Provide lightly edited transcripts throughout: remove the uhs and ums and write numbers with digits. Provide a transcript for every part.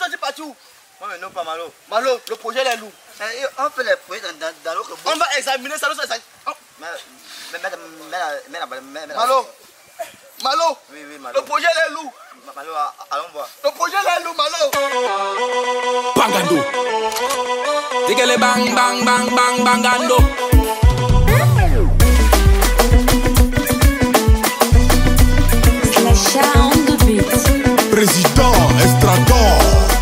sorti partout. Non, mais non, pas Malo. Malo, le projet est lourd. On fait les projets dans l'autre bout. On va examiner ça. Malo. Malo. Oui, Malo. Le projet est lourd. Malo, allons voir. Le projet est lourd, Malo. Bangando. Tigele bang bang bang bang bangando. Président Estrador,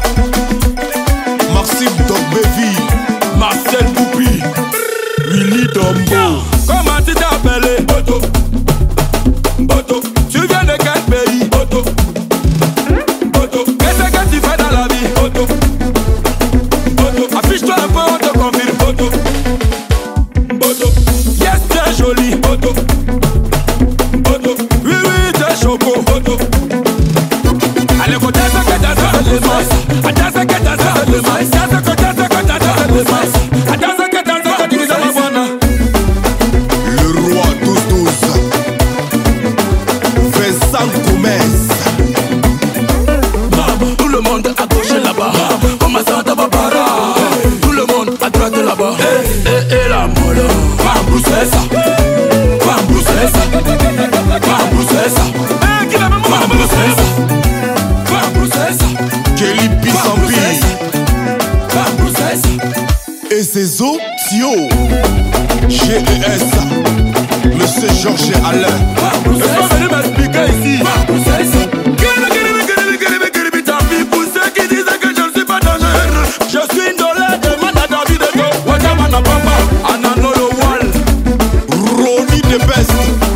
Maxime Dogbevi, Marcel Boubi, Willy Dombo. Comment tu t'appelles? Boto. Boto. Tu viens de quel pays? Boto. Boto. Qu'est-ce que tu fais dans la vie? Boto. Boto. Affiche-toi un peu, on te confirme. Boto. Boto. Yes, t'es joli. Boto. Boto. Oui, oui, t'es choco. Boto. Allez, côté ça que t'as ça, le mas. Attends ça que t'as ça, le mas. Attends ça que t'as ça, le mas. Attends ça que t'as ça, tu dis ça, ma bonne. Le roi 12-12, Vincent Gomez. Tout le monde à gauche là-bas. Comment ça t'as pas para? Tout le monde à droite là-bas. Et la molle. Va brousser ça. Va brousser ça. Va brousser ça. Va brousser ça. Va brousser ça. Kelly Pissambi. Va brousser ça. Et ses eaux, Tio. GES. Monsieur Georges Alain. Est-ce qu'on va venir m'expliquer ici? Va brousser ça. Je suis indolé, demande à David de go. Wajamana papa, Ananolo Wall. Ronnie de Best.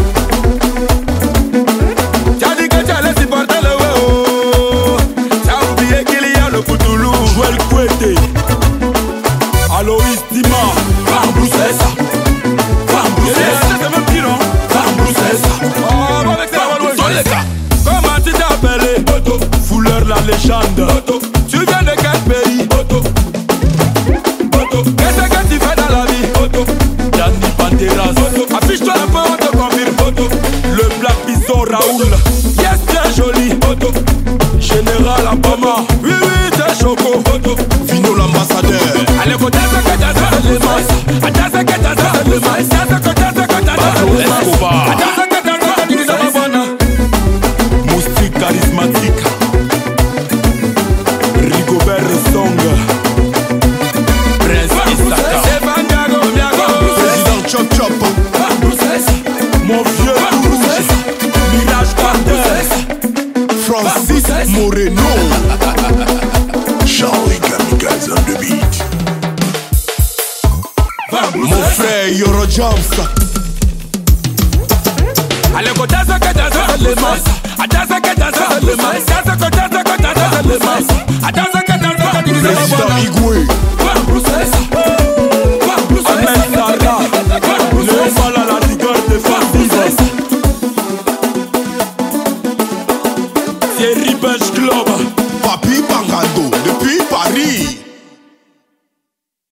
T'as dit que tu allais supporter le WO. T'as oublié qu'il y a le Poutoulou. Joël Kouete. Aloïs Dima. Va brousser ça. Va brousser ça. C'est même pire, non? Va brousser ça. Oh, va avec ça. Comment tu t'appelles? Boto. Fouleur la légende. Boto. Tu viens de quel pays? Boto. Boto. Qu'est-ce que tu fais dans la vie? Boto. Danny Banderas. Boto. Affiche-toi un peu, on te confirme. Boto. Le Black Bison Raoul. Yes, t'es joli. Boto. Général Abama. Oui, oui, t'es choco. Boto. Vino l'ambassadeur. Allez, côté ça que t'as ça, le mas. Attends ça que t'as ça, le mas. Attends ça que t'as ça, le mas. Escobar. Attends ça que t'as ça, tu dis ça, ma bonne. Moustique charismatique. Rigobert Song. Prince Isaka. Président Chop Chop. Mon vieux Tourouge. Mirage Carter. Francis Moreno. Charlie Kamikaze on the beat. Mon frère Yoro Jones. Allez, côté ça que t'as ça, le mas. Attends ça que t'as ça, le mas. Attends ça que t'as ça, le mas. Attends ça